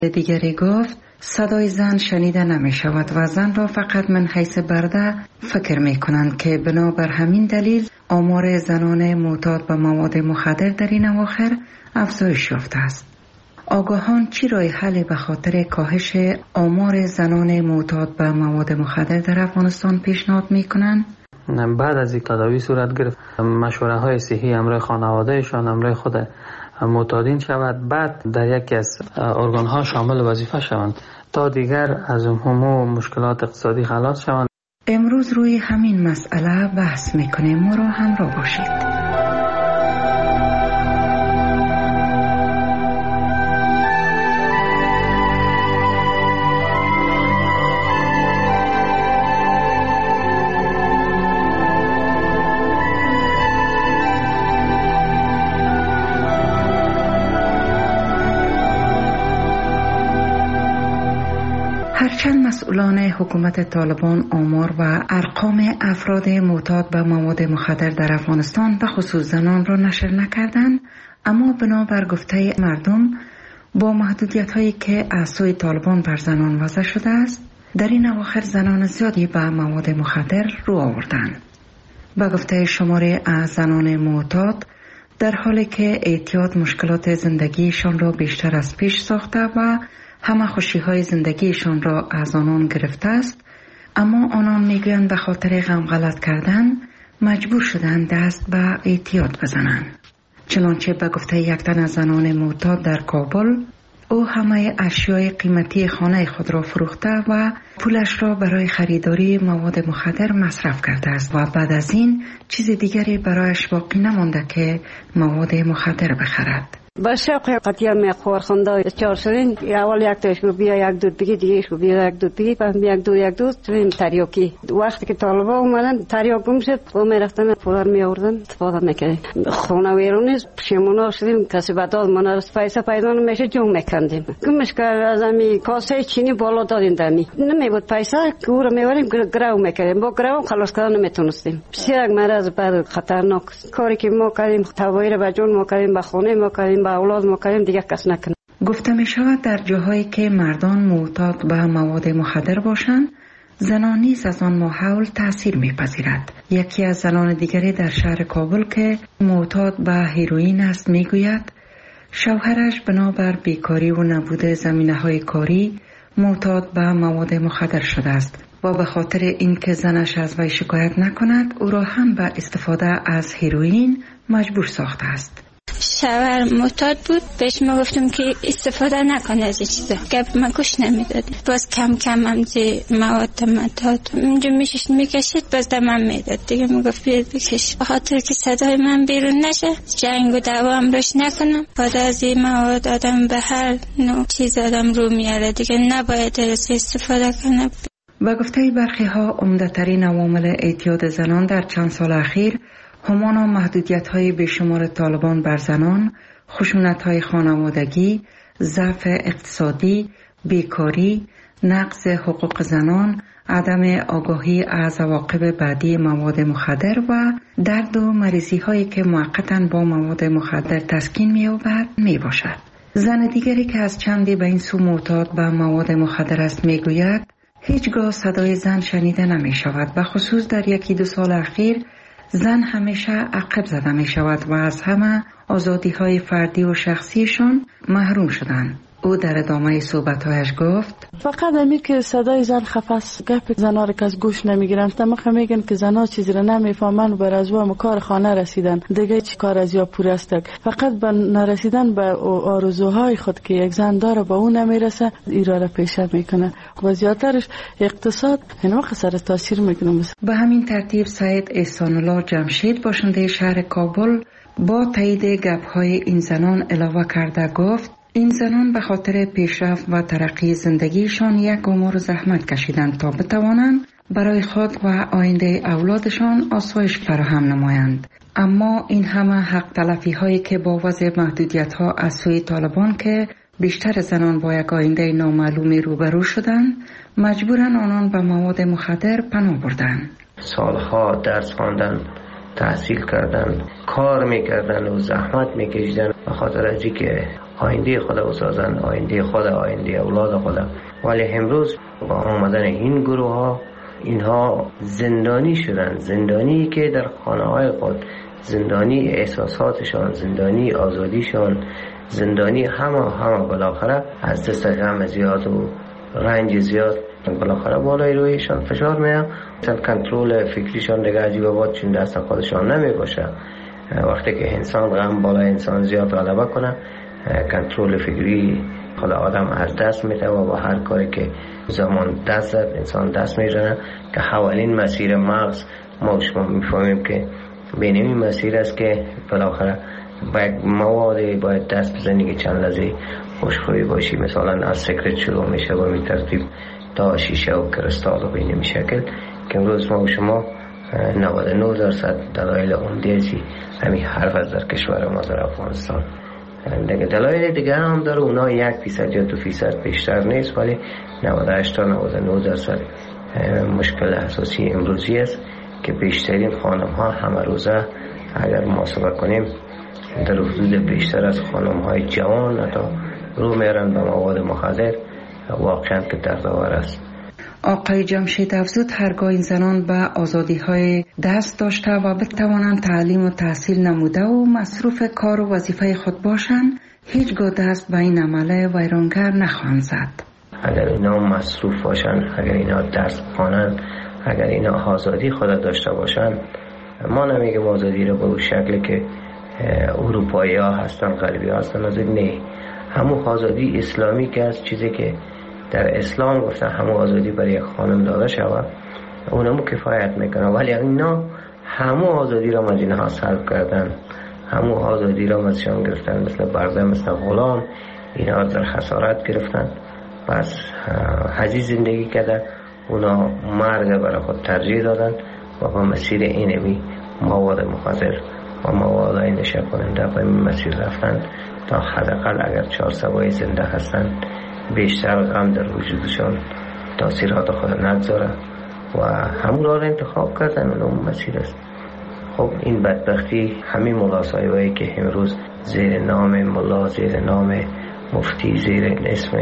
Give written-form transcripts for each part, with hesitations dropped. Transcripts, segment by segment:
دیگری گفت صدای زن شنیده نمی شود و زن را فقط من حیث برده فکر می کنند که بنابر همین دلیل آمار زنان معتاد به مواد مخدر در این اواخر افزایش یافته است. آگاهان چی راه حلی به خاطر کاهش آمار زنان معتاد به مواد مخدر در افغانستان پیشنهاد می کنند؟ بعد از این تداوی صورت گرفت مشوره های صحی همراه خانوادهشان همراه خود معتادین شود، بعد در یکی از ارگان ها شامل وظیفه شوند تا دیگر از همه مشکلات اقتصادی خلاص شوند. امروز روی همین مسئله بحث میکنیم، ما را همراه باشید. هرچند مسئولان حکومت طالبان آمار و ارقام افراد معتاد به مواد مخدر در افغانستان به خصوص زنان را نشر نکردند، اما بنابر گفته مردم با محدودیت هایی که از سوی طالبان بر زنان وضع شده است، در این اواخر زنان زیادی به مواد مخدر رو آوردند. به گفته شماره از زنان معتاد، در حالی که اعتیاد مشکلات زندگیشان را بیشتر از پیش ساخته و همه خوشی های زندگیشان را از آنان گرفته است، اما آنان میگویند به خاطر غم غلط کردن مجبور شدند دست به اعتیاد بزنند. چنانچه به گفته یک تن از زنان معتاد در کابل، او همه اشیای قیمتی خانه خود را فروخته و پولش را برای خریداری مواد مخدر مصرف کرده است و بعد از این چیز دیگری برایش باقی نمانده که مواد مخدر بخرد. با شوق قطعا میخور خونده چهار شدین، اول یک تاش رو بیا یک دود بگی، دیگه رو بیا یک دود بگی، بعد یک دود تویم تریاکی. وقتی که طالبا اومدن تریاک گم شد و میرفتن پولار می آوردن استفاده میکردیم. خونه ویرونی پشیمونا شدیم، کسی بداد مانا رست پیسه پیدا نمیشه جون میکندیم. گمش که از امی کاسه چینی بالا دادیم دمی نمی بود پیسه که او رو میبریم گرو میکردیم، با گرو خلاص کردن نمیتونستیم. بسیار مرض بعد خطرناک کاری که ما کردیم، توایر به جون ما کردیم، به خونه ما کردیم، با اولاد ما کردیم، دیگه کس نکنه. گفته می شود در جاهایی که مردان معتاد به مواد مخدر باشند، زنان نیز از آن ماحول تأثیر می پذیرد. یکی از زنان دیگری در شهر کابل که معتاد به هیروئین است می گوید شوهرش بنابر بیکاری و نبود زمینه های کاری معتاد به مواد مخدر شده است و به خاطر اینکه زنش از وی شکایت نکند او را هم به استفاده از هیروئین مجبور ساخته است. شوهر معتاد بود، بهش ما گفتم که استفاده نکنه از این چیزا، گپ ما گوش نمیداد. باز کم کم هم مواد معتاد اونجا میکشید، باز دمم میداد دیگه. میگفت بیاد بکش، به خاطر که صدای من بیرون نشه، جنگ و دعوا هم روش نکنم. بعد از این مواد آدم به هر نوع چیز آدم رو میاره دیگه، نباید از استفاده کنه. با گفته برخی ها عمده‌ترین عوامل اعتیاد زنان در چند سال اخیر همان محدودیت‌های بیشمار طالبان بر زنان، خشونت‌های خانوادگی، ضعف اقتصادی، بیکاری، نقض حقوق زنان، عدم آگاهی از عواقب بعدی مواد مخدر و درد و مریضی‌هایی که موقتاً با مواد مخدر تسکین می‌یابد میباشد. زن دیگری که از چندی به این سو معتاد به مواد مخدر است میگوید هیچگاه صدای زن شنیده نمی‌شود و خصوص در یکی دو سال اخیر زن همیشه عقب زده می شود و از همه آزادی های فردی و شخصیشان محروم شدند. او در ادامه صحبت‌هایش گفت فقط همین که صدای زن خفاست، گپ زنا را که از گوش نمیگیرن، تمام میگن که زنا چیزی را نمیفهمن و از و کار خانه رسیدن دیگه چی کار از یا پور است. فقط به نرسیدن به آرزوهای خود که یک زن داره با اون نمیرسه، ایرا را پیشه میکنه و زیادترش اقتصاد این وقت سر تاثیر میکنه. به همین ترتیب سید احسان الله جمشید باشنده شهر کابل با تایید گپ‌های این زنان علاوه کرده گفت این زنان به خاطر پیشرفت و ترقی زندگیشان یک عمر زحمت کشیدند تا بتوانند برای خود و آینده اولادشان آسایش فراهم نمایند. اما این همه حق تلفی هایی که با وضع محدودیت ها از سوی طالبان که بیشتر زنان با یک آینده نامعلومی روبرو شدند، مجبورن آنان به مواد مخدر پناه بردند. سالها درس خواندن، تحصیل کردن، کار میکردن و زحمت میکشیدن، به خاطر از اینکه آینده خود بسازند، آینده خود، آینده اولاد خود. ولی امروز با آمدن این گروه ها، اینها زندانی شدن، زندانی که در خانه های خود، زندانی احساساتشان، زندانی آزادیشان، زندانی همه بالاخره از دست غم زیاد و رنج زیاد بالاخره بالای رویشان فشار میاد. مثلا کنترل فکریشان دیگه عجیب بود، چون دست خودشان نمی باشه. وقتی که انسان غم بالای انسان زیاد غلبه کنه، کنترل فکری خود آدم از دست میده و با هر کاری که زمان دست زد انسان دست میزنه که حوالین مسیر مغز ما شما میفهمیم که بین این مسیر است که بالاخره باید موادی باید دست بزنی که چند لحظه خوشخوی باشی. مثلا از سیگرت شروع میشه و می ترتیب تا شیشه و کرستال و بین می شکل که امروز ما و شما 99% دلایل عمده‌ای همین حرف از در کشور ما در افغانستان. دلایل دیگه هم داره، اونا 1% یا 2% بیشتر نیست، ولی 98 تا 99% مشکل اساسی امروزی است که بیشترین خانم ها همه روزه اگر محاسبه کنیم در حدود بیشتر از خانم های جوان حتی رو میرن به مواد مخدر، واقعا که دردآور است. آقای جمشید افزود هرگاه این زنان به آزادی های دست داشته و بتوانند تعلیم و تحصیل نموده و مصروف کار و وظیفه خود باشند، هیچگاه دست به این عمل ویرانگر نخواهند زد. اگر اینا مصروف باشن، اگر اینا درس بخوانند، اگر اینا آزادی خود داشته باشند، ما نمیگیم آزادی رو به اون شکل که اروپایی ها هستن، غربی ها هستن، از نه، همون آزادی اسلامی که از چیزی که در اسلام گفتن همون آزادی برای یک خانم داده شود اونمو کفایت میکنه. ولی اینا همون آزادی را از اینها سلب کردن، همون آزادی را ازشان گرفتن، مثل برده، مثل غلام اینا در خسارت گرفتن. پس حجی زندگی کرده، اونا مرگ برای خود ترجیح دادن و با مسیر اینمی مواد مخدر و مواد نشه کننده به این مسیر رفتن تا حداقل اگر 4 سوای زنده هستن بیشتر غم در وجودشان تاثیرات خود نگذاره و همون را انتخاب کردن و اون مسیر است. خب این بدبختی همین ملاسایوهایی که امروز زیر نام ملا، زیر نام مفتی، زیر اسم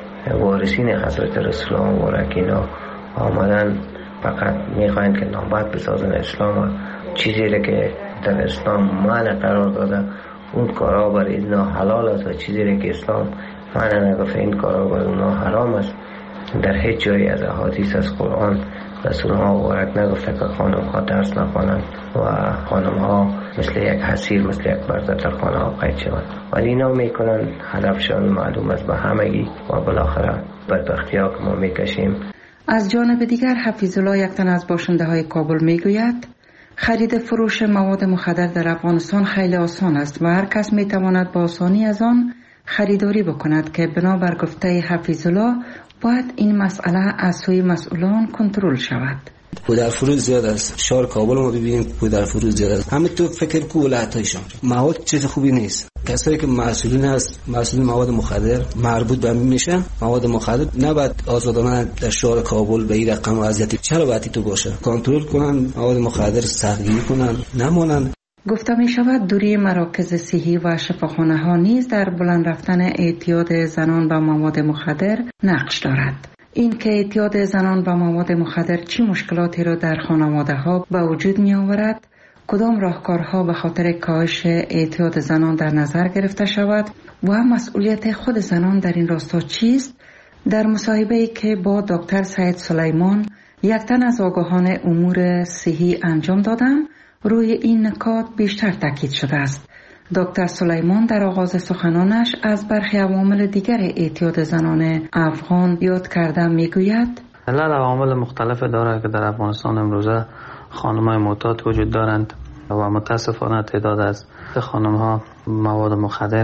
وارثین حضرت رسول الله مبارک اینا آمدن فقط میخواین که نامبد بسازن اسلام و چیزی که در اسلام معنی قرار داده اون کارا برای اینا حلال است و چیزی که اسلام معنی نگفته این کارا برای اونا حرام است. در هیچ جایی از احادیث از قرآن رسول الله مبارک نگفته که خانم ها درس نخوانند و خانم ها مثل یک حسیر، مثل یک برده در خانه ها قید شوند، ولی اینا میکنن هدفشان معلوم است به همگی و بالاخره بدبختی ها که ما میکشیم. از جانب دیگر حفیظالله، یک تن از باشنده های کابل میگوید خرید فروش مواد مخدر در افغانستان خیلی آسان است و هر کس میتواند با آسانی از آن خریداری بکند که بنابر گفته حفیظالله باید این مسئله از سوی مسئولان کنترل شود. پودر فروش زیاد است. شهر کابل ما ببینیم پودر فروش زیاد است. همه تو فکر کو ولایت‌هایشان مواد چیز خوبی نیست. کسایی که مسئولین هست، مسئول مواد مخدر مربوط به میشن، مواد مخدر نباید آزادانه در شهر کابل به این رقم وضعیتی چرا باید تو باشه؟ کنترل کنن، مواد مخدر سختگیری کنن، نمونن. گفته می شود دوری مراکز صحی و شفاخانه ها نیز در بلند رفتن اعتیاد زنان به مواد مخدر نقش دارد. این که اعتیاد زنان به مواد مخدر چه مشکلاتی را در خانواده ها به وجود می آورد، کدام راهکارها به خاطر کاهش اعتیاد زنان در نظر گرفته شود و مسئولیت خود زنان در این راستا چیست، در مصاحبه‌ای که با دکتر سید سلیمان، یک تن از آگاهان امور صحی انجام دادم، روی این نکات بیشتر تاکید شده است. دکتر سلیمان در آغاز سخنانش از برخی عوامل دیگر اعتیاد زنان افغان یاد کرده میگوید عوامل مختلف داره که در افغانستان امروزه خانم‌های معتاد وجود دارند و متاسفانه تعداد از خانم‌ها مواد مخدر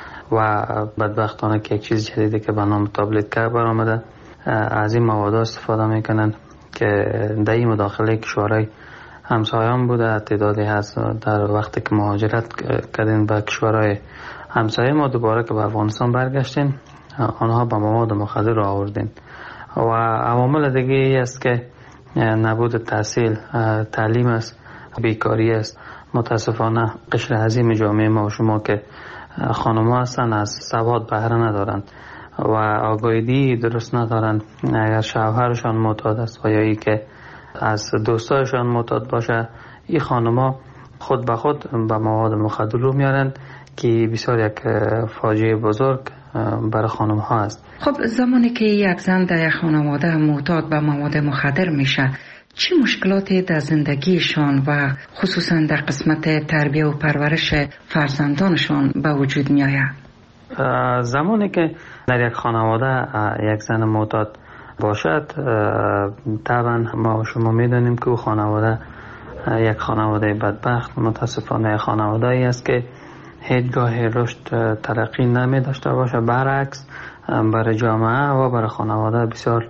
و بدبختانه که یک چیز جدیدی که به نام تابلت که برآمده از این مواد استفاده میکنن که در این مداخله کشورهای همسایه‌ام بوده. تعدادی هست در وقتی که مهاجرت کردیم به کشورهای همسایه ما دوباره که به افغانستان برگشتیم آنها به مواد مخدر را آوردین و عوامل دیگه ای است که نبود تحصیل، تعلیم است، بیکاری است. متاسفانه قشر عظیم جامعه ما و شما که خانم‌ها هستن از سواد بهره ندارند و آگاهی درست ندارند. اگر شوهرشان معتاد است و یا ای که از دوستایشان معتاد باشه، این خانم‌ها خود به خود به مواد مخدر رو میارند که بسیار یک فاجعه بزرگ برای خانم‌ها است. خب زمانی که یک زن در یک خانواده معتاد به مواد مخدر میشه، چه مشکلاتی در زندگیشان و خصوصا در قسمت تربیت و پرورش فرزندانشان به وجود می آید؟ زمانی که در یک خانواده یک زن معتاد باشد، طبعا ما شما میدانیم که او خانواده یک خانواده بدبخت، متاسفانه خانواده‌ای است که هیچگاه رشد ترقی نمی داشته باشه. برعکس برای جامعه و برای خانواده بسیار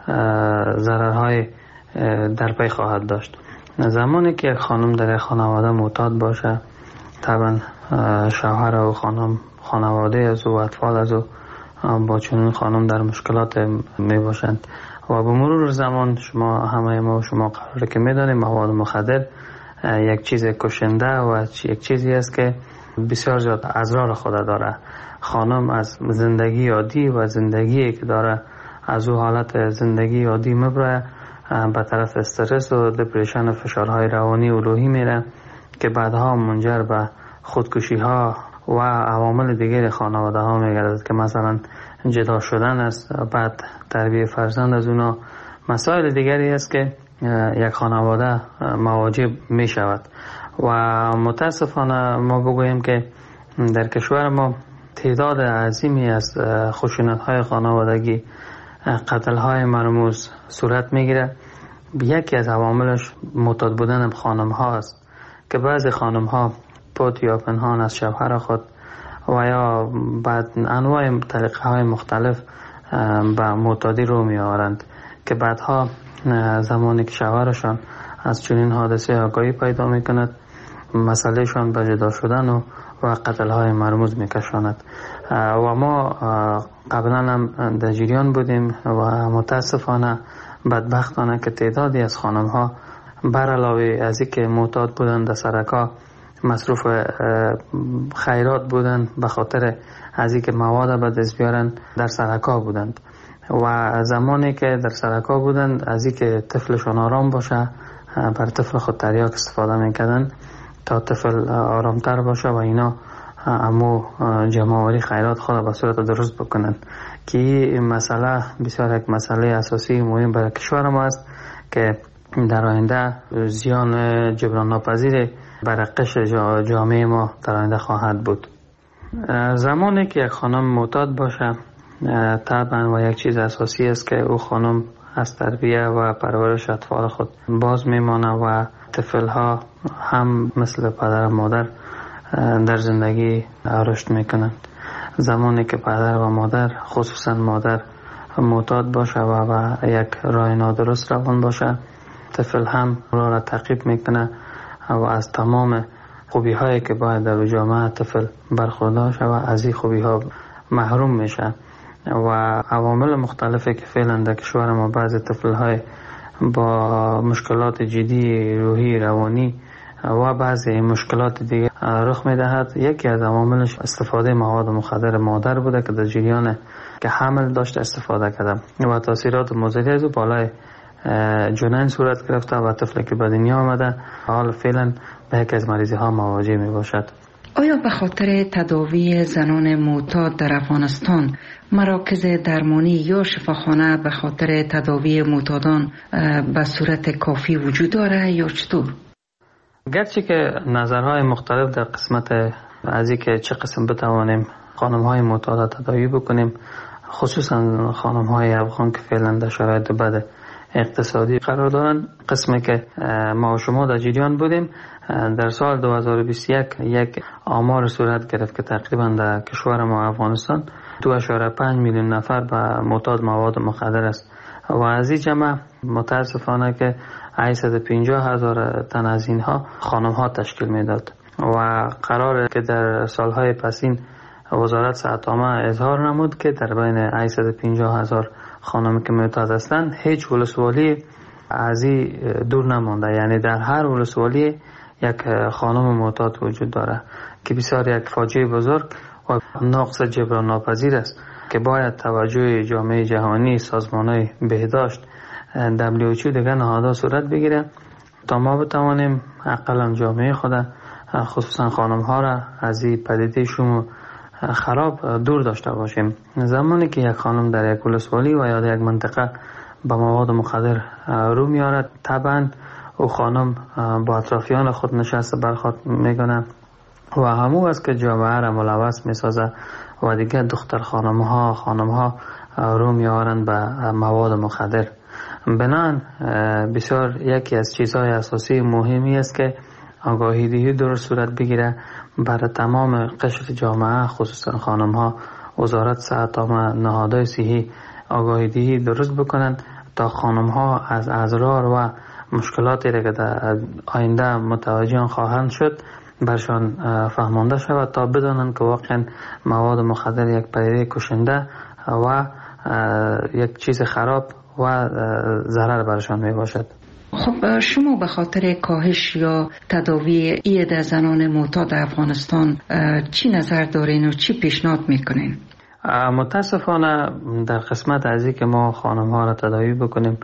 ضررهای در پی خواهد داشت. زمانی که یک خانم در یک خانواده معتاد باشه، طبعا شوهر و خانواده از او، اطفال از او با چنین خانم در مشکلات می باشند و به مرور زمان ما قراره که می دانیم مواد مخدر یک چیز کشنده و یک چیزی است که بسیار زیاد اضرار خود داره. خانم از زندگی عادی و زندگی که داره از او حالت زندگی عادی میبره به طرف استرس و دپرشن و فشارهای روانی و روحی میره که بعدها منجر به خودکشی ها و عوامل دیگر خانواده ها میگردد که مثلا جدا شدن است، بعد تربیت فرزند از اونا، مسائل دیگری است که یک خانواده مواجه می شود. و متاسفانه ما بگوییم که در کشور ما تعداد عظیمی از خشونت های خانوادگی، قتل های مرموز صورت میگیره. یکی از عواملش معتاد بودن خانم ها است که بعضی خانم ها پت یا پنهان از شوهر خود و یا بعد انواع طریقه های مختلف به معتادی رو می آورند که بعدها زمانی که شوهرشان از چنین حادثه آگاهی پیدا می کند، مسئله شان به جدا شدن و قتل های مرموز می کشاند. و ما قبلا هم در جریان بودیم و متاسفانه بدبختانه که تعدادی از خانم ها بر علاوه از اینکه معتاد بودن در سرکا مصروف خیرات بودن، به خاطر از اینکه مواد به دست بیارن در سرکا بودند و زمانی که در سرکا بودند از اینکه طفلشون آرام باشه بر طفل خود تریاک استفاده میکردن تا طفل آرامتر باشه و اینا امو جمع‌آوری خیرات خود به صورت درست بکنن که این مسئله بسیار یک مسئله اساسی مهم برای کشور ما است که در آینده زیان جبران ناپذیر برای قشر جامعه ما در آینده خواهد بود. زمانی که یک خانم معتاد باشه طبعا و یک چیز اساسی است که او خانم از تربیت و پرورش اطفال خود باز میمانه و طفل ها هم مثل پدر و مادر در زندگی رشد میکنند. زمانی که پدر و مادر، خصوصا مادر، معتاد باشه و یک راه نادرست روان باشه، طفل هم را تعقیب میکنه و از تمام خوبی هایی که باید در جامعه طفل برخوردار شود از این خوبی ها محروم میشه و عوامل مختلفی که فعلا در کشور ما بعض طفل های با مشکلات جدی روحی روانی و بعضی مشکلات دیگه رخ میدهد. یکی از عواملش استفاده مواد مخدر مادر بوده که در جریان که حمل داشته استفاده کرده و تاثیرات مضری از بالای جنین صورت گرفته و طفلی که به دنیا آمده حال فعلا به یک از مریضی ها مواجه می باشد. آیا به خاطر تداوی زنان معتاد در افغانستان مراکز درمانی یا شفاخانه به خاطر تداوی معتادان به صورت کافی وجود داره یا چطور؟ گرچه که نظرهای مختلف در قسمت از اینکه چه قسم بتوانیم خانم‌های معتاد تداوی بکنیم، خصوصا خانم‌های افغان که فعلا در شرایط بد اقتصادی قرار دارن، قسمی که ما و شما در جریان بودیم در سال 2021 یک آمار صورت گرفت که تقریبا در کشور ما افغانستان 2.5 میلیون نفر به معتاد مواد مخدر است و از این جمع متاسفانه که 850,000 تن از اینها خانم ها تشکیل میداد و قراره که در سالهای پسین وزارت صحت عامه اظهار نمود که در بین 850,000 خانم که معتاد هستند هیچ ولسوالی از این دور نمانده، یعنی در هر ولسوالی یک خانم معتاد وجود داره که بسیار یک فاجعه بزرگ و نقص جبران ناپذیر است که باید توجه جامعه جهانی، سازمان‌های بهداشت، WHO دیگر نهادها صورت بگیره تا ما بتوانیم اقلا جامعه خود، خصوصا خانم‌ها را از این پدیده شوم خراب دور داشته باشیم. زمانی که یک خانم در یک ولسوالی و یا در یک منطقه با مواد مخدر رو میارد، طبعا او خانم با اطرافیان خود نشسته برخورد میکنه و همون است که جامعه را ملوث میسازه و دیگه دختر خانم‌ها رو میارند به مواد مخدر. بنان بسیار یکی از چیزهای اساسی مهمی است که آگاهی دهی درست صورت بگیره برای تمام قشر جامعه، خصوصا خانم‌ها. وزارت صحت و نهادهای صحی آگاهی دهی درست بکنند تا خانم‌ها از اضرار و مشکلاتی را که در آینده متوجه آن خواهند شد برشان فهمانده شود تا بدانند که واقعا مواد مخدر یک پدیده کشنده و یک چیز خراب و ضرر برشان می باشد. خب شما به خاطر کاهش یا تداوی اید زنان معتاد افغانستان چی نظر دارین و چی پیشنهاد میکنین؟ متاسفانه در قسمت از که ما خانم ها را تداوی بکنیم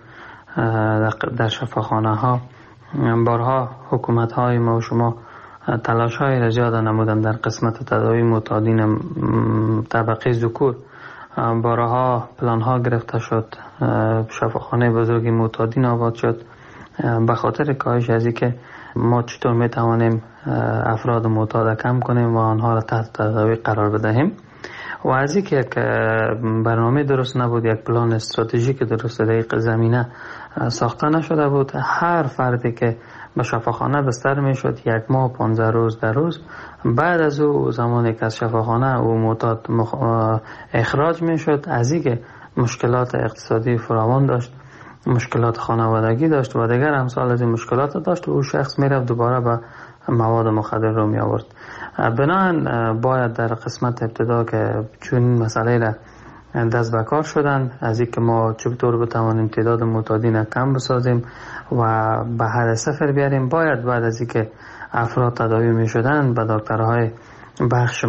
در شفاخانه ها، بارها حکومت های ما و شما تلاش های را زیاد نمودن در قسمت تداوی معتادین طبقه ذکور. بارها پلان ها گرفته شد، شفاخانه بزرگی معتادین آباد شد. به خاطر کاهش از که ما چطور می توانیم افراد معتاد کم کنیم و آنها را تحت تداوی قرار بدهیم و از که یک برنامه درست نبود، یک پلان استراتژیک درست در این زمینه ساخته نشده بود. هر فردی که به شفاخانه بستر می شد 1 ماه 15 روز در روز، بعد از او زمانی که از شفاخانه او معتاد اخراج می شد، از این که مشکلات اقتصادی فراوان داشت، مشکلات خانوادگی داشت و دیگر امثال از این مشکلات داشت و او شخص می رفت دوباره به مواد مخدر رو می آورد. بنابراین باید در قسمت ابتدا که چون مسئله را دست به کار شدن از این که ما چطور بتوانیم تعداد معتادین کم بسازیم و به حد صفر بیاریم، باید بعد از این که افراد تداوی می شدن به دکترهای بخش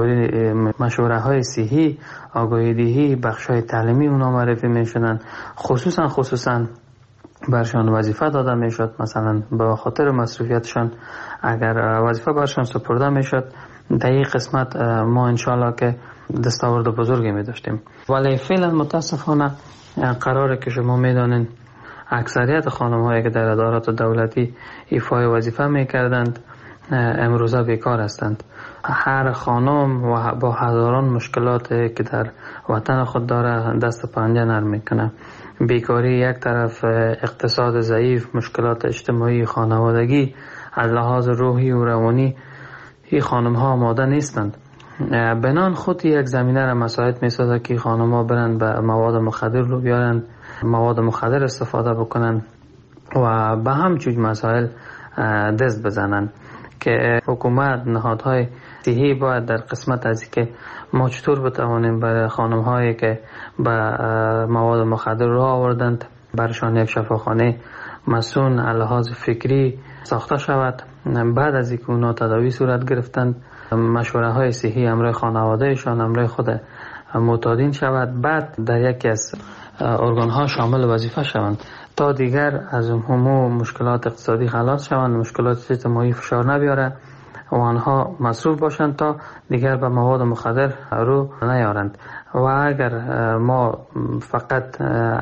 مشوره های صحی، آگاهی دهی، بخش های تعلیمی اونا معرفی می شدن، خصوصا برشان وظیفه داده می شد. مثلا به خاطر مصروفیتشان اگر وظیفه برشان سپرده می شد، در این قسمت ما انشاءالله که دستاورد بزرگی می داشتیم. ولی فعلا متاسفانه قراره که شما می دانین اکثریت خانم هایی که در ادارات دولتی ایفای وظیفه می کردند امروزه بیکار هستند. هر خانم و با هزاران مشکلات که در وطن خود داره دست پنجه نرم میکنه. بیکاری یک طرف، اقتصاد ضعیف، مشکلات اجتماعی، خانوادگی، از لحاظ روحی و روانی این خانم ها آماده نیستند. بنان خود یک زمینه را مساعد میسازه که خانم ها برند به مواد مخدر رو بیارند، مواد مخدر استفاده بکنند و به همچون مسائل دست بزنند که حکومت، نهادهای صحی باید در قسمت از که ما چطور بتوانیم برای خانم هایی که به مواد مخدر رو آوردند برشان یک شفاخانه مسون لحاظ فکری ساخته شود. بعد از اینکه اونا تداوی صورت گرفتند، مشوره های صحی امرای خانوادهشان، امرای خود معتادین شود، بعد در یکی از ارگان ها شامل وظیفه شوند تا دیگر از همه مشکلات اقتصادی خلاص شوند، مشکلات اجتماعی فشار نبیاره و آنها مصروف باشند تا دیگر به مواد مخدر رو نیارند. و اگر ما فقط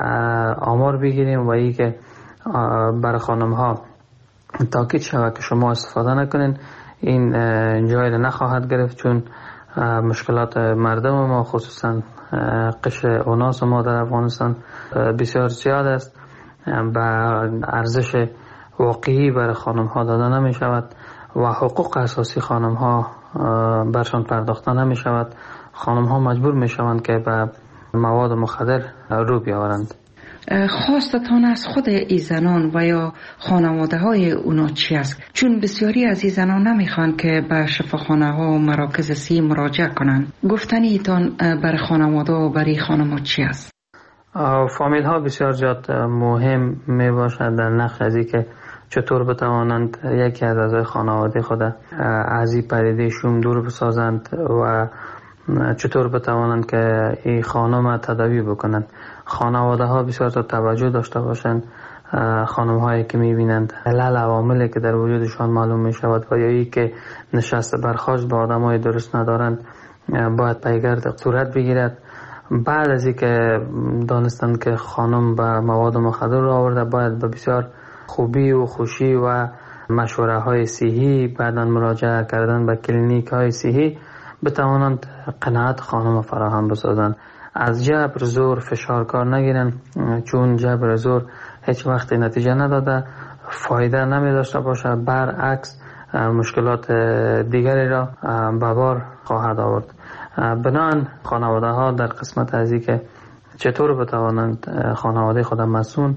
آمار بگیریم و ای که برای خانم ها تاکید شود که شما استفاده نکنین، این جای نخواهد گرفت، چون مشکلات مردم ما خصوصا قشر اوناس ما در افغانستان بسیار زیاد است. به ارزش واقعی برای خانم ها داده نمی شود و حقوق اساسی خانم ها برشان پرداخته نمی شود. خانم ها مجبور می شوند که به مواد مخدر رو بیاورند. خواستتان از خود این زنان و یا خانواده های اونا چی است؟ چون بسیاری از این زنان نمیخوان که به شفاخانه ها و مراکز صحی مراجعه کنند. گفتنی ایتان برای خانواده و برای خانم چی است؟ فامیل ها بسیار زیاد مهم می باشند در نقش از که چطور بتوانند یکی از اعضای خانواده خود از این پدیده شوم دور بسازند و چطور بتوانند که این خانم تداوی بکنند. خانواده ها بسیار توجه داشته باشند. خانم هایی که میبینند علل عواملی که در وجودشان معلوم می شود و یا ای که نشست برخاست با آدم های درست ندارند باید پیگرد صورت بگیرد. بعد از این که دانستند که خانم به مواد مخدر را آورده باید به بسیار خوبی و خوشی و مشوره های صحی بعداً مراجعه کردن به کلینیک های صحی بتوانند قناعت خانم فراهم بسازند. از جبر زور فشار کار نگیرن، چون جبر زور هیچ وقت نتیجه نداده، فایده نمی داشته باشه، برعکس مشکلات دیگری را به بار خواهد آورد. بنابراین خانواده ها در قسمت از این که چطور بتوانند خانواده خود مسئول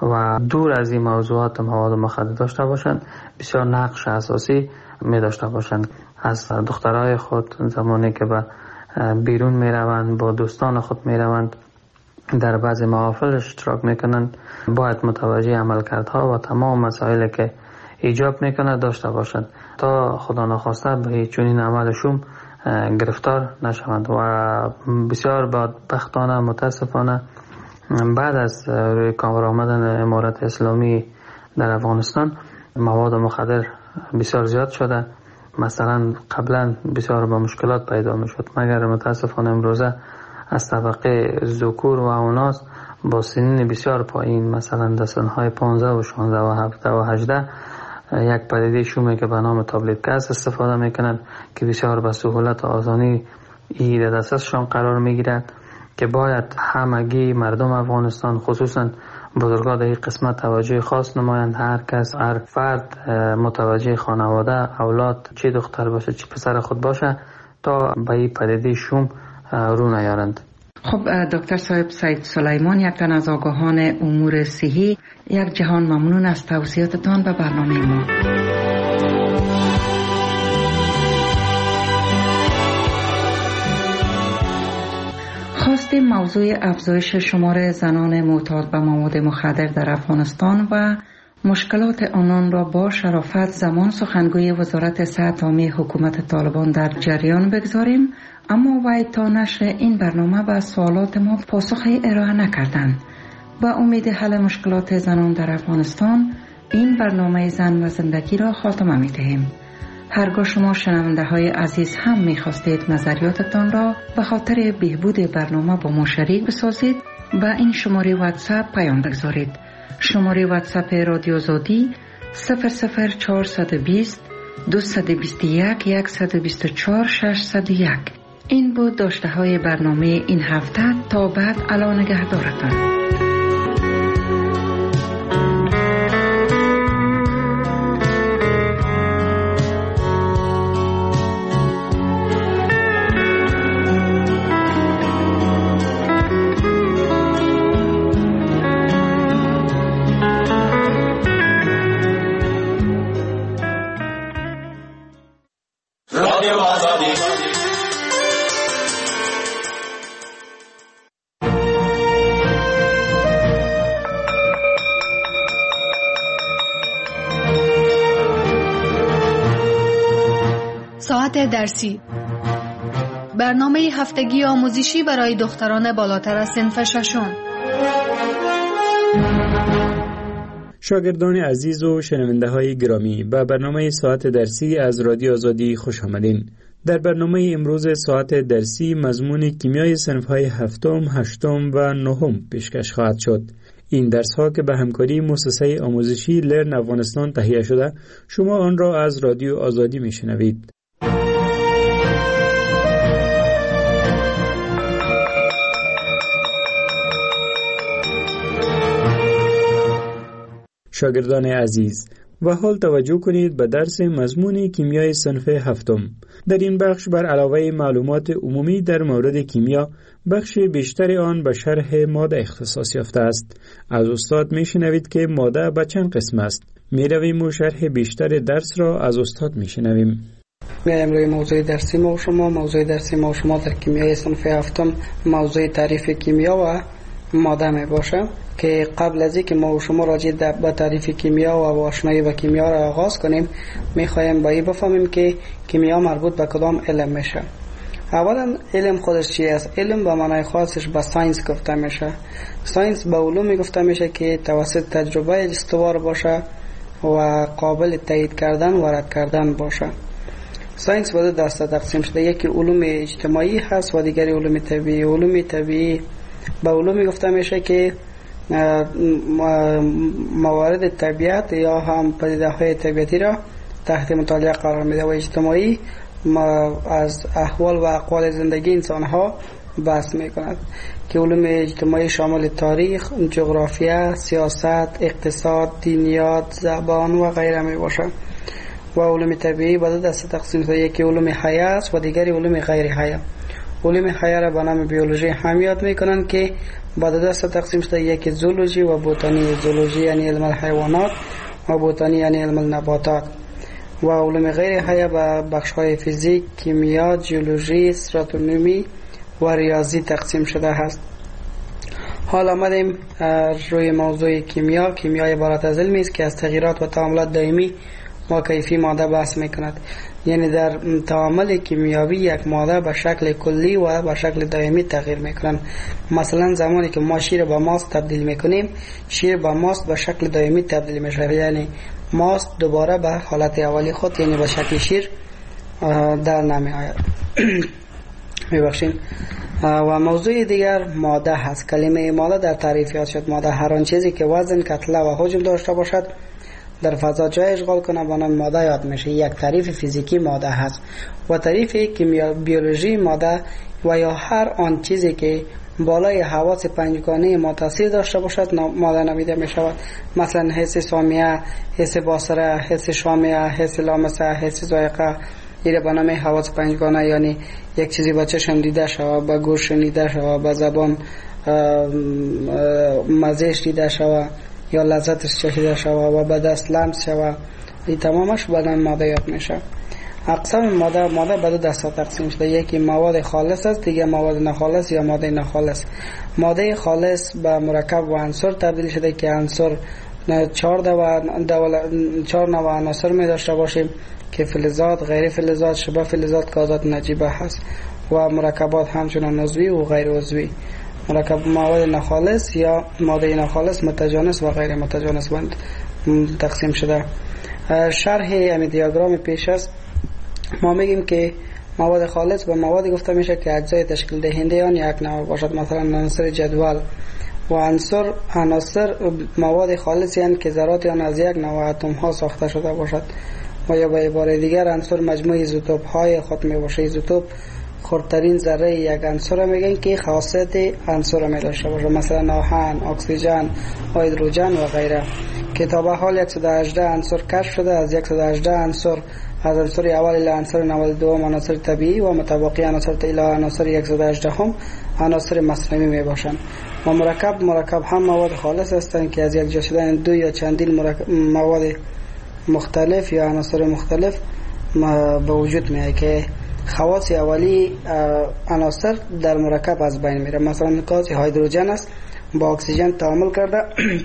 و دور از این موضوعات مواد مخدر داشته باشند بسیار نقش اساسی می داشته باشند. از دخترای خود زمانی که به بیرون می روند با دوستان خود می روند در بعضی محافل اشتراک می کنند باید متوجه عملکردها و تمام مسائلی که ایجاب می کند داشته باشند تا خدا نخواسته به چنین عملشون گرفتار نشوند. و بسیار بدبختانه متاسفانه بعد از روی کار آمدن امارت اسلامی در افغانستان مواد مخدر بسیار زیاد شده. مثلا قبلا بسیار با مشکلات پیدا می شد، مگر متاسفانه امروزه از طبقه ذکور و اوناس با سنین بسیار پایین، مثلا در سنهای 15 و 16 و 17 و 18 یک پدیده شومه که به نام تابلت گاز استفاده میکنند که بسیار به سهولت و آسانی در دسترسشان قرار میگیرد که باید همگی مردم افغانستان خصوصا بزرگان در این قسمت توجه خاص نمایند. هر کس، هر فرد متوجه خانواده، اولاد، چه دختر باشه چه پسر خود باشه تا به این پدیده شوم رو نیارند. خب دکتر صاحب سید سلیمان، یک تن از آگاهان امور صحی، یک جهان ممنون از توصیاتتان به برنامه ما. خواستیم موضوع افزایش شمار زنان معتاد به مواد مخدر در افغانستان و مشکلات آنان را با شرافت زمان سخنگوی وزارت صحت عامه حکومت طالبان در جریان بگذاریم، اما وی تا نشر این برنامه به سوالات ما پاسخی ارائه نکردند. با امید حل مشکلات زنان در افغانستان این برنامه زن و زندگی را خاتمه می دهیم. هرگاه شما شنونده های عزیز هم می خواستید نظریاتتان را به خاطر بهبود برنامه با ما شریک بسازید، با این شماره واتساپ پیام بگذارید. شماره واتساپ رادیو آزادی 00420 221 124 601. این بود داشته های برنامه این هفته. تا بعد، الا نگهدارتان. ساعت درسی، برنامه هفتگی آموزشی برای دختران بالاتر از صنف ششم. شاگردان عزیز و شنونده های گرامی، به برنامه ساعت درسی از رادیو آزادی خوش آمدین. در برنامه امروز ساعت درسی مضمون کیمیای صنف های هفتم، هشتم و نهم پیشکش خواهد شد. این درس ها که به همکاری مؤسسه آموزشی لرن افغانستان تهیه شده، شما آن را از رادیو آزادی میشنوید. شاگردان عزیز، و حال توجه کنید به درس مضمون کیمیای صنف هفتم. در این بخش بر علاوه معلومات عمومی در مورد کیمیا، بخش بیشتر آن به شرح ماده اختصاص یافته است. از استاد میشنوید که ماده به چند قسم است. میرویم و شرح بیشتر درس را از استاد میشنویم. امروز موضوع درسی ما شما در کیمیای صنف هفتم موضوع تعریف کیمیا و ماده می باشه که قبل از اینکه ما و شما راجع به تعریف کیمیا و آشنایی با کیمیا را آغاز کنیم، میخوایم با این بفهمیم که کیمیا مربوط به کدام علم میشه. اولا علم خودش چی است؟ علم به معنای خاصش به ساینس گفته میشه. ساینس به علومی گفته میشه که توسط تجربه استوار باشه و قابل تایید کردن و رد کردن باشه. ساینس به دو دسته تقسیم شده، یکی علوم اجتماعی هست و دیگری علوم طبیعی. علوم طبیعی به علومی گفته میشه که موارد طبیعت یا هم پدیده های طبیعتی را تحت مطالعه قرار میده و اجتماعی از احوال و اقوال زندگی انسان ها بحث میکند که علوم اجتماعی شامل تاریخ، جغرافیا، سیاست، اقتصاد، دینیات، زبان و غیره می باشد. و علوم طبیعی به دو دسته تقسیم شده، یکی علوم حیه است و دیگری علوم غیر حیه. علوم حیه را به نام بیولوژی هم یاد میکنند که به دو دسته تقسیم شده، یکی زولوژی و بوتانی. زولوژی یعنی علم الحیوانات و بوتانی یعنی علم النباتات. و علوم غیر حیه به بخش‌های فیزیک، کیمیا، جیولوژی، استراتومی و ریاضی تقسیم شده است. حال آمدیم روی موضوع کیمیا. کیمیا عبارت از علمی است که از تغییرات و تعاملات دائمی و کیفی ماده بحث میکند. یعنی در تعامل کیمیاوی یک ماده به شکل کلی و به شکل دائمی تغییر میکنند. مثلا زمانی که ما شیر به ماست تبدیل میکنیم، شیر به ماست به شکل دائمی تبدیل میشه، یعنی ماست دوباره به حالت اولی خود یعنی به شکل شیر در نمی آید. میبخشین. و موضوع دیگر ماده هست. کلمه ماده در تعریف یاد شد. ماده هر آن چیزی که وزن، کتله و حجم داشته باشد در فضا جای اشغال کنه به نام ماده یاد میشه. یک تعریف فیزیکی ماده هست. و تعریف بیولوژی ماده و یا هر آن چیزی که بالای حواس پنجگانه ما تاثیر داشته باشد ماده نامیده می شود. مثلا حس سامیه، حس باصره، حس شامه، حس لامسه، حس ذائقه، این به نام حواس پنجگانه، یعنی یک چیزی با چشم دیده شود، با گوش شنیده شود، با زبان مزهش دیده شود یا لذتش چشیده شود و به دست لمس شود، این تمامش به نام ماده یاد میشه. اقسام ماده به دو دسته تقسیم شده، یکی مواد خالص است، دیگه مواد ناخالص یا ماده ناخالص. ماده خالص به مرکب و عنصر تبدیل شده که عنصر 4 نوع عناصر می داشته باشیم که فلزات، غیر فلزات، شبه فلزات، گازات نجیبه هست و مرکبات همچنان عضوی و غیر عضوی. مرکب مواد ناخالص یا ماده ناخالص متجانس و غیر متجانس تقسیم شده. شرح همین دیاگرام پیش است. ما میگیم که مواد خالص به موادی گفته میشه که اجزای تشکیل دهنده آن یک نوع باشد، مثلا عناصر جدول. و عناصر مواد خالص یعنی که ذرات آن از یک نوع اتم ها ساخته شده باشد. و یا به عباره دیگر عنصر مجموعه ایزوتوپ های خود می باشه. ایزوتوپ خردترین ذره یک عنصر میگن که خاصیت عنصر می داشته باشه، مثلا آهن، اکسیژن، هیدروژن و غیره. که تا به حال 118 عنصر کشف شده. از 118 عنصر از عنصر اول الی عنصر 92 عناصر طبیعی و متبقی عناصر الی عناصر 118 هم عناصر مصنوعی می باشند. و مرکب هم مواد خالص هستند که از یک جا شدن دو یا چندین مواد مختلف یا عناصر مختلف به وجود میاد که خواص اولی عناصر در مرکب از بین میره. مثلا گاز هیدروژن است، با اکسیژن تعامل کرده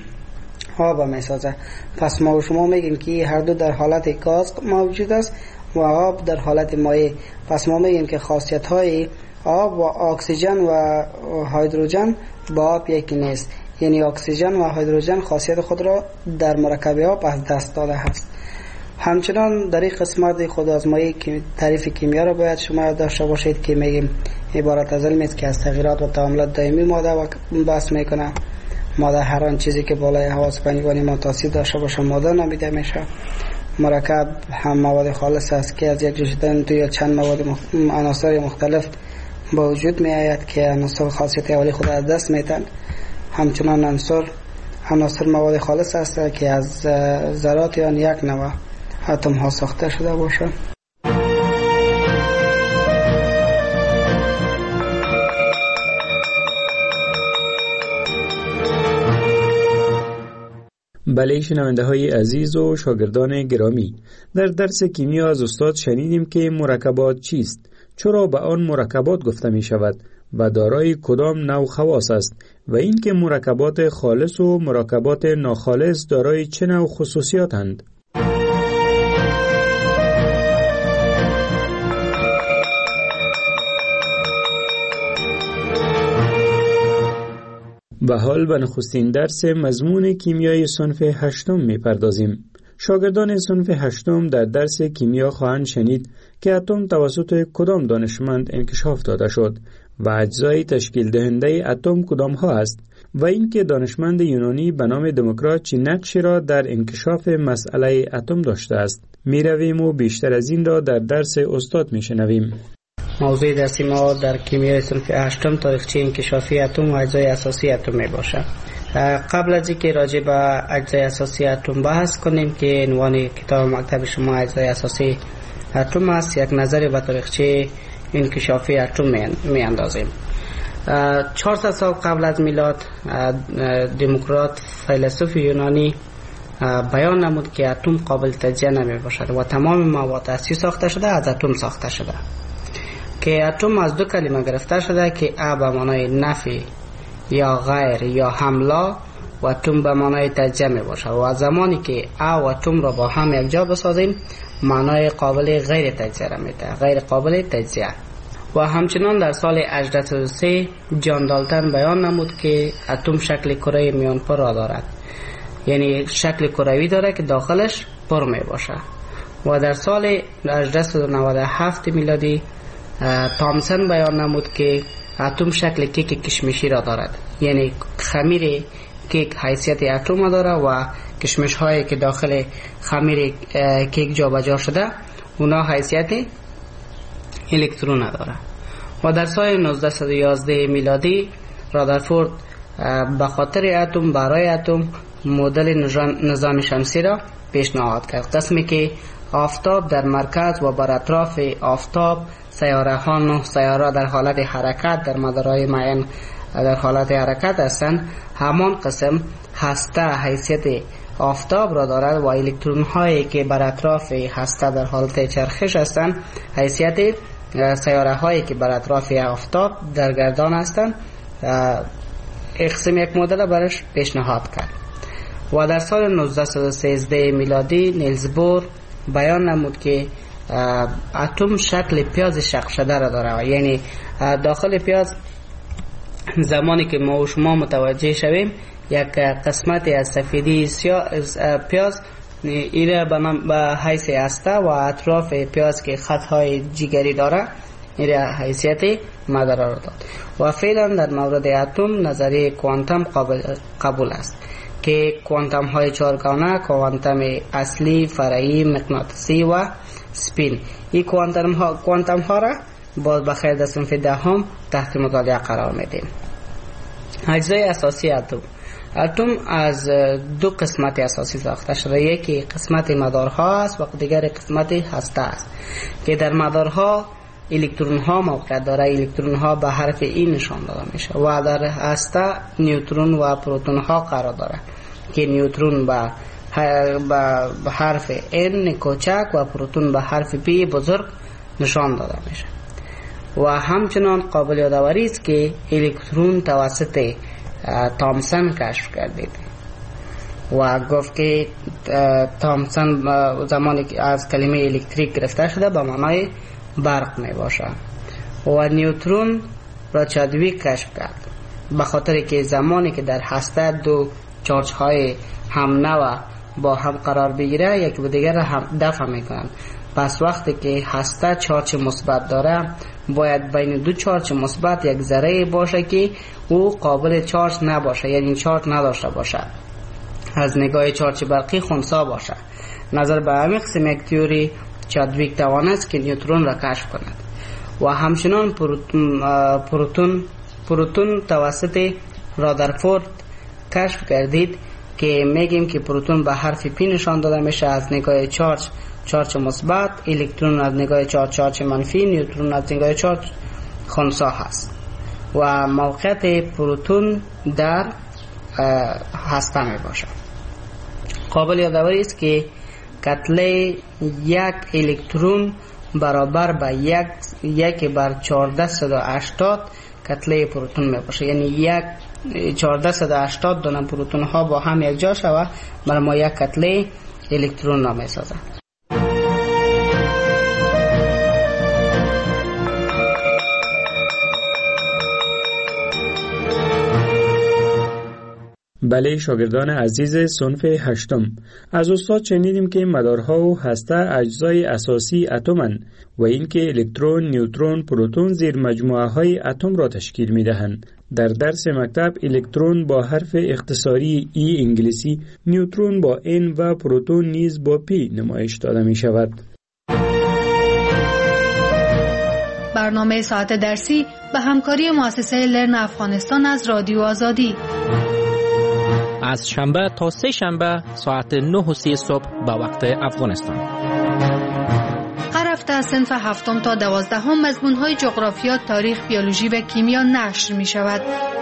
آب میسازه. پس ما و شما میگیم که هر دو در حالت گاز موجود است و آب در حالت مایع. پس ما میگیم که خاصیت های آب و اکسیژن و هیدروژن با آب یکی نیست، یعنی اکسیژن و هیدروژن خاصیت خود را در مرکب آب از دست داده است. همچنان در این قسمت خود آزمایی که تعریف کیمیا را باید شما داشته باشید که میگیم عبارت از علمی است که از تغییرات و تعاملات دائمی ماده بحث میکنه. ماده هر آن چیزی که بالای حواس پنجگانه ما تاثیر داشته باشه ماده نامیده میشه. مرکب هم مواد خالص است که از یک جا شدن دو یا چند مواد عناصر مختلف با وجود می آید که عناصر خاصیت اولی خود از دست میتن. همچنان عناصر مواد خالص است که از ذرات آن یک نوع اتم ها ساخته شده باشه. بله شنونده های عزیز و شاگردان گرامی، در درس کیمیا از استاد شنیدیم که مرکبات چیست، چرا به آن مرکبات گفته می شود و دارای کدام نوع خواص است و اینکه مرکبات خالص و مرکبات ناخالص دارای چه نوع خصوصیاتند. به حال به نخستین درس مضمون کیمیای صنف 8 می‌پردازیم. شاگردان صنف 8 در درس کیمیا خواهند شنید که اتم توسط کدام دانشمند انکشاف داده شد و اجزای تشکیل دهنده اتم کدام ها است و اینکه دانشمند یونانی به نام دموکرات چه نقشی را در انکشاف مسئله اتم داشته است. می رویم و بیشتر از این را در درس استاد می شنویم. موضوع درسی ما در کیمیای صنف 8 تاریخچه انکشافی اتم و اجزای اساسی اتم می باشد. قبل از اینکه راجع به اجزای اساسی اتم بحث کنیم که عنوان کتاب مکتب شما اجزای اساسی اتم است، یک نظر به تاریخچه انکشافی اتم می اندازیم. 400 سال قبل از میلاد دموکرات فیلسوف یونانی بیان نمود که اتم قابل تجزیه نمی باشد و تمام مواد هستی ساخته شده از اتم ساخته شده، که اتم از دو کلمه گرفته شده که ا به معنای نفی یا غیر یا حمله و اتم به معنای تجزیه می باشد و زمانی که ا و اتم را با هم یک جا بسازیم معنای قابل غیر تجزیه را میده، غیر قابل تجزیه. و همچنان در سال 1803 جان دالتن بیان نمود که اتم شکل کره میانپر را دارد، یعنی شکل کروی داره که داخلش پر می باشه. و در سال 1897 میلادی تامسون بیان نمود که اتم شکل کیک کشمشی را دارد، یعنی خمیر کیک حیثیت اتم داره و کشمش هایی که داخل خمیر کیک جا بجا شده اونا حیثیت الکترون داره. و در سال 1911 میلادی رادرفورد به خاطر اتم برای اتم مدل نظام شمسی را پیشنهاد کرد، قسمی که آفتاب در مرکز و بر اطراف آفتاب سیاره ها 9 سیاره در حالت حرکت در مدارهای معین در حالت حرکت هستند. همان قسم هسته حیثیت آفتاب را دارد و الکترون هایی که بر اطراف هسته در حالت چرخش هستند حیثیت سیاره هایی که بر اطراف آفتاب در گردان هستند. قسم یک مدل برش پیشنهاد کرد. و در سال 1913 میلادی نیلز بور بیان نمود که اتم شکل پیاز شق شده را داره، یعنی داخل پیاز زمانی که ما و شما متوجه شویم یک قسمتی از سفیدی پیاز ایره به حیث هسته و اطراف پیاز که خطهای جگری داره ایره حیثیت مدار را داد. و فعلا در مورد اتم نظریه کوانتم قبول است که کوانتم های چهارگانه، کوانتم اصلی، فرعی، مغناطیسی و سپین، این کوانتم ها را باز بخیر در صنف 10 تحت مطالعه قرار میدیم. اجزای اساسی اتم از دو قسمت اساسی ساخته شده، یکی قسمت مدارها است و دیگر قسمت هسته است که در مدارها الکترون ها موقعیت داره، الکترون ها به حرف ای نشان داده میشه و در هسته نیوترون و پروتون ها قرار داره که نیوترون به حرف ان کوچک و پروتون به حرف پی بزرگ نشان داده میشه. و همچنان قابل یادآوری است که الکترون توسط تامسون کشف گردید و گفت که تامسون زمانی که از کلمه الکتریک گرفته شده به معنای برق می باشه. و نیوترون را چادویک کشف کرد به خاطر که زمانی که در هسته دو چارج های هم نوع با هم قرار بگیره یک به دیگر هم دفع میکنن، پس وقتی که هسته چارج مثبت داره باید بین دو چارج مثبت یک ذره باشه که او قابل چارج نباشه، یعنی چارج نداشته باشه، از نگاه چارج برقی خنثی باشه. نظر به همین قسم یک تئوری چادویک توانست که نیوترون را کشف کند. و همچنان پروتون توسط رادرفورد کشف گردید که میگیم که پروتون به حرف پی نشان داده میشه از نگاه چارج مثبت، الکترون از نگاه چارج منفی، نیوترون از نگاه چارج خنثی هست. و موقعیت پروتون در هسته می باشد. قابل یادآوری است که کتله یک الکترون برابر به 1/1480 کتله پروتون می باشه، یعنی 1480 دونه پروتون ها با هم یک جا شود برای ما یک کتله الکترون را می سازد. بله شاگردان عزیز صنف 8، از استاد شنیدیم که مدارها و هسته اجزای اساسی اتم‌اند و اینکه الکترون، نیوترون، پروتون زیر مجموعه های اتم را تشکیل می‌دهند. در درس مکتب الکترون با حرف اختصاری ای انگلیسی، نیوترون با N و پروتون نیز با P نمایش داده می شود. برنامه ساعت درسی به همکاری مؤسسه لرن افغانستان از رادیو آزادی از شنبه تا سه شنبه ساعت 9:30 صبح به وقت افغانستان. هر هفته از صنف 7 تا 12 مضمون‌های جغرافیا، تاریخ، بیولوژی و کیمیا نشر می‌شود.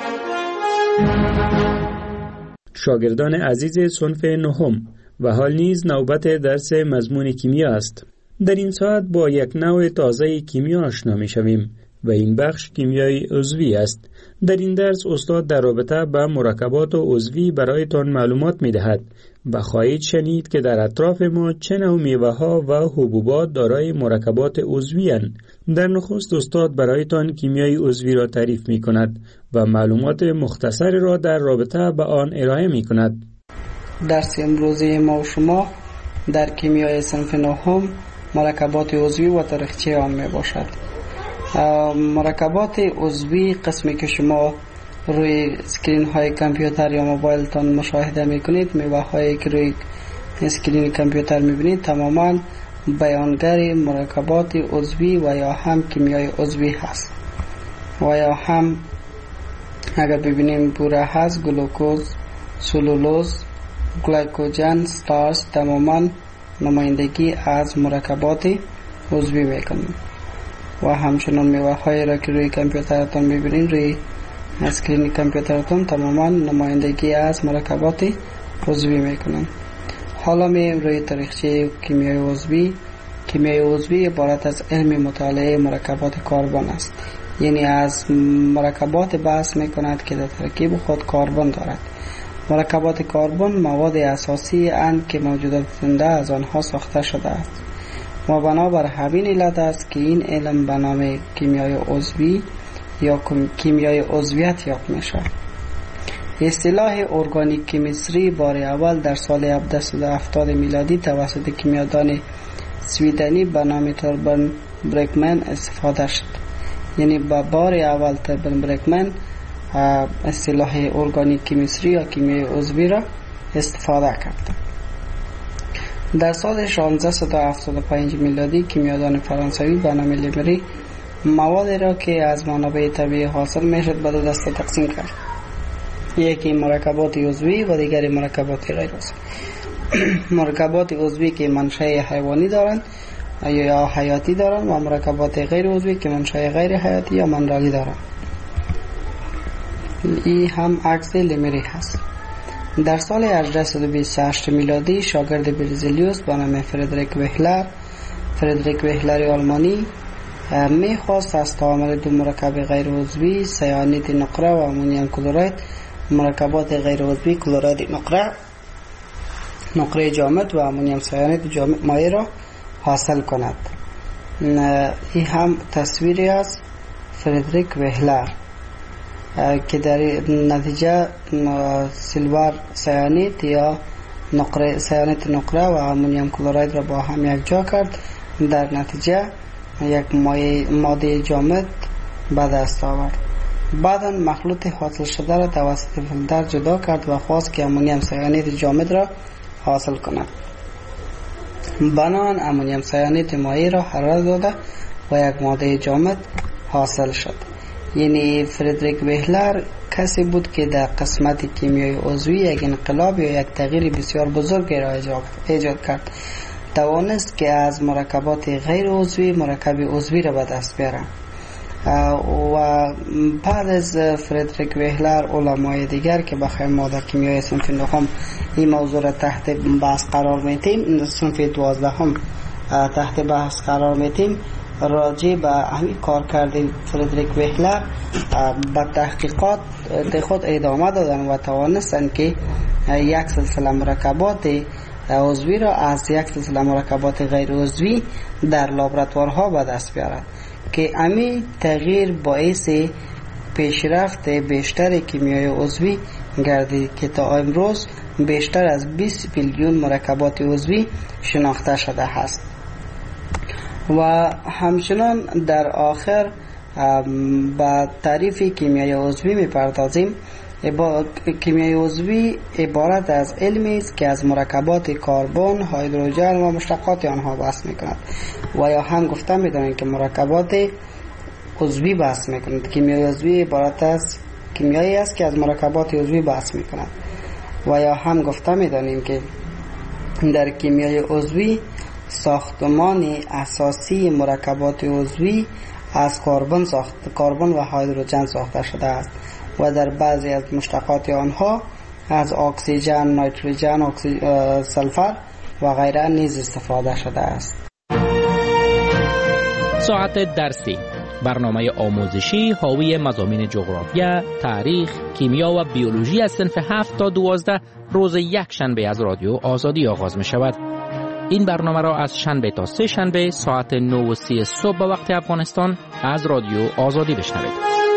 شاگردان عزیز صنف 9 و حال نیز نوبت درس مضمون کیمیا است. در این ساعت با یک نوع تازه کیمیا آشنا می‌شویم و این بخش کیمیای عضوی است. در این درس استاد در رابطه با مرکبات عضوی برایتان معلومات می‌دهد و خواهید شنید که در اطراف ما چه نوع میوه‌ها و حبوبات دارای مرکبات عضوی اند. در نخست استاد برایتان کیمیای عضوی را تعریف می‌کند و معلومات مختصری را در رابطه با آن ارائه می‌کند. درس امروزی ما و شما در کیمیای صنف 9 مرکبات عضوی و تاریخچه آن میباشد. مرکبات عضوی قسمی که شما روی اسکرین های کامپیوتر یا موبایل تان مشاهده میکنید، میوه هایی که روی اسکرین کامپیوتر میبینید تماما بیانگر مرکبات عضوی و یا هم کیمیای عضوی هست و یا هم اگر ببینیم بوره هست، گلوکوز، سلولوز، گلیکوژن، ستارچ تماما نمایندگی از مرکبات عضوی میکنند. و همچنان میوه هایی را که روی کامپیوترتان میبینید روی اسکرین کامپیوترتان تماما نمایندگی از مرکبات عضوی میکنند. حالا میایم روی تاریخچه کیمیای عضوی. کیمیای عضوی عبارت از علم مطالعه مرکبات کربن است، یعنی از مرکبات بحث میکند که در ترکیب خود کربن دارد. مرکبات کربن مواد اساسی اند که موجودات زنده از آنها ساخته شده است و بنابر همین علت است که این علم به نام کیمیای عضوی یا کیمیای عضویت یاد می شود. اصطلاح ارگانیک کیمیستری بار اول در سال 1770 میلادی توسط کیمیادان سویدنی به نام توربن برکمن استفاده شد. یعنی به بار اول توربن برکمن اصطلاح ارگانیک کیمیستری یا کیمیای عضوی را استفاده کرد. در سال 1675 میلادی کیمیادان فرانسوی به نام لیمری موادی را که از منابع طبیعی حاصل میشد به دو دسته تقسیم کرد. یکی مرکبات عضوی و دیگری مرکبات غیر عضوی. مرکبات عضوی که منشأ حیوانی دارند یا حیاتی دارند و مرکبات غیر عضوی که منشأ غیر حیاتی یا منرلی دارند. این هم عکس لیمری هست. در سال 1828 میلادی شاگرد برزیلیوس به نام فردریک وهلر آلمانی میخواست از تعامل دو مرکب غیر عضوی سیانید نقره و امونیم کلورید مرکبات غیر عضوی کلورید نقره جامد و امونیم سیانید جامد مایع را حاصل کند. این هم تصویری از فردریک وهلر که در نتیجه سیلور سیانید یا سیانید نقره و امونیم کلورید را با هم یک جا کرد. در نتیجه یک ماده جامد به دست آورد. بعدا مخلوط حاصل شده را توسط فیلتر جدا کرد و خواست که امونیم سیانید جامد را حاصل کند. بنابراین امونیم سیانید مایع را حرارت داده و یک ماده جامد حاصل شد. یعنی فردریک وهلر کسی بود که در قسمت کیمیای عضوی یک انقلاب یا یک تغییر بسیار بزرگ را ایجاد کرد. توانست که از مرکبات غیر عضوی مرکب عضوی را به دست بیاره. و بعد از فردریک وهلر علمای دیگر که بخوایم ما در کیمیای صنف 9 این موضوع را تحت بحث قرار میتیم، صنف 12 هم تحت بحث قرار میتیم، راجع به همین کار کرده فردریک وهلر به تحقیقات خود ادامه دادن و توانستن که یک سلسله مرکبات عضوی را از یک سلسله مرکبات غیر عضوی در لابراتوارها به دست بیارند که همین تغییر باعث پیشرفت بیشتر کیمیای عضوی گردید که تا امروز بیشتر از 20 میلیون مرکبات عضوی شناخته شده است. و همچنان در آخر با تعریف کیمیای عضوی میپردازیم. کیمیای عضوی عبارت از علمی است که از مرکبات کربن، هیدروژن و مشتقات آنها بحث میکند و یا هم گفته میدانیم که مرکبات عضوی بحث میکند. کیمیای عضوی عبارت از کیمیایی است که از مرکبات عضوی بحث میکند و یا هم گفته میدانیم که در کیمیای عضوی ساختمان اساسی مرکبات عضوی از کربن و هیدروژن ساخته شده است و در بعضی از مشتقات آنها از اکسیژن، نیتروژن، سلفر و غیره نیز استفاده شده است. ساعت درسی، برنامه آموزشی حاوی مضامین جغرافیا، تاریخ، کیمیا و بیولوژی از صنف 7 تا 12 روز یک شنبه از رادیو آزادی آغاز می شود. این برنامه را از شنبه تا سه شنبه ساعت 9:30 صبح به وقت افغانستان از رادیو آزادی بشنوید.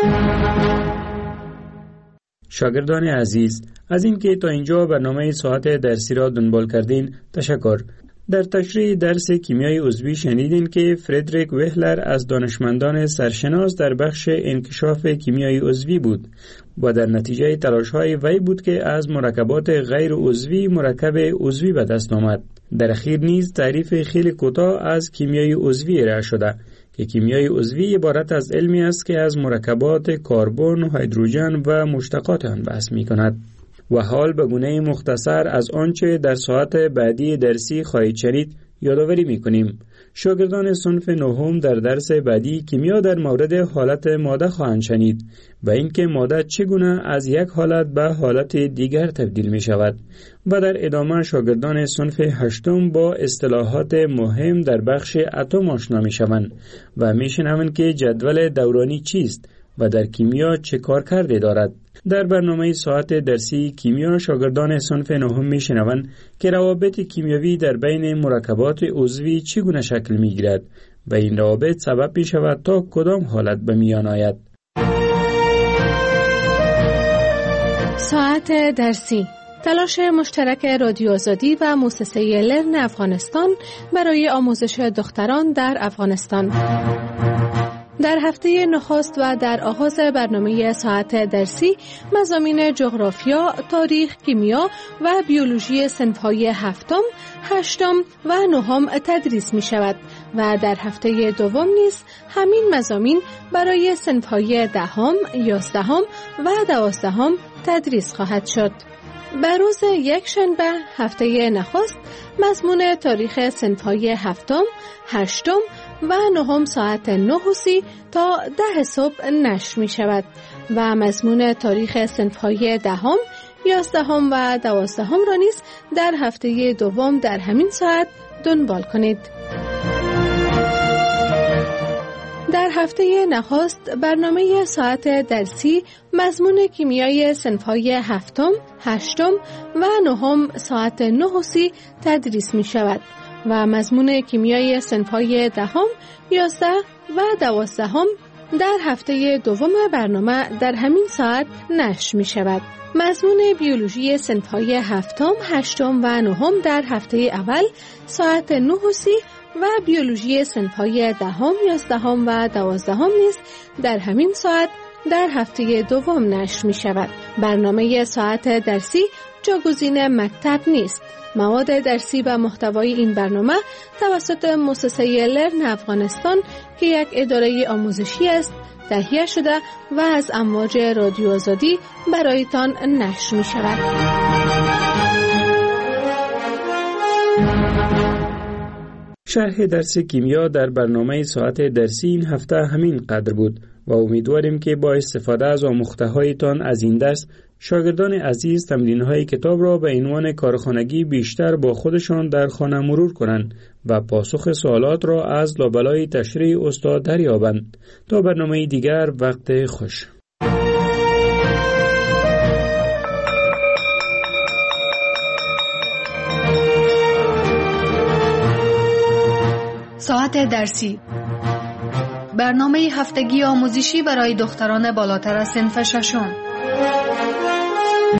شاگردان عزیز، از اینکه تا اینجا برنامه ساعت درسی را دنبال کردین تشکر. در تشریح درس کیمیای عضوی شنیدین که فردریک وهلر از دانشمندان سرشناس در بخش انکشاف کیمیای عضوی بود و در نتیجه تلاش‌های وی بود که از مرکبات غیر عضوی مرکب عضوی به دست آمد. در اخیر نیز تعریف خیلی کوتاه از کیمیای عضوی ارائه شده که کیمیای عضوی عبارت از علمی است که از مرکبات کربن، هیدروژن و مشتقات آن بحث می‌کند. و حال به گونه مختصر از آنچه در ساعت بعدی درسی خواهید شنید یادآوری می‌کنیم. شاگردان صنف نهم در درس بعدی کیمیا در مورد حالت ماده خواهند شنید و اینکه ماده چگونه از یک حالت به حالت دیگر تبدیل می شود و در ادامه شاگردان صنف هشتم با اصطلاحات مهم در بخش اتم آشنا می شوند و می شنوند که جدول دورانی چیست و در کیمیا چه کارکردی دارد. در برنامه ساعت درسی کیمیا شاگردان صنف نهم میشنوند که روابط کیمیایی در بین مرکبات عضوی چگونه شکل میگیرد و این روابط سبب می شود تا کدام حالت به میان آید. ساعت درسی، تلاش مشترک رادیو آزادی و مؤسسه لرن افغانستان برای آموزش دختران در افغانستان. در هفته نخست و در آغاز برنامه ساعت درسی مضامین جغرافیا، تاریخ، کیمیا و بیولوژی صنف‌های هفتم، هشتم و نهم تدریس می شود و در هفته دوم نیز همین مضامین برای صنف‌های دهم، یازدهم و دوازدهم تدریس خواهد شد. بر روز یک شنبه هفته نخست مضمون تاریخ صنف‌های هفتم، هشتم و نهم ساعت 9:30 تا 10 صبح نشر می شود و مضمون تاریخ صنف‌های دهم، یازدهم و دوازدهم را نیز در هفته دوم در همین ساعت دنبال کنید. در هفته نخست برنامه ساعت درسی مضمون کیمیای صنف‌های هفتم، هشتم و نهم ساعت 9:30 تدریس می شود و مضمون کیمیای صنف‌های دهم، 11 و 12 در هفته دوم برنامه در همین ساعت نشر می شود. مضمون بیولوژی صنف‌های هفتم، هشتم و نهم در هفته اول ساعت 9:30 و بیولوژی صنف‌های دهم، 11 و 12 نیز در همین ساعت در هفته دوم نشر می شود. برنامه ساعت درسی جاگزین مکتب نیست. مواد درسی و محتوای این برنامه توسط مؤسسه لرن افغانستان که یک اداره آموزشی است تهیه شده و از امواج رادیو آزادی برایتان نشر می شود. شرح درس کیمیا در برنامه ساعت درسی این هفته همین قدر بود و امیدواریم که با استفاده از آموخته‌هایتان از این درس شاگردان عزیز تمرین‌های کتاب را به عنوان کارخانگی بیشتر با خودشان در خانه مرور کنند و پاسخ سوالات را از لابلای تشریح استاد دریابند. تا برنامه دیگر، وقت خوش. ساعت درسی، برنامه هفتگی آموزشی برای دختران بالاتر از صنف ششم.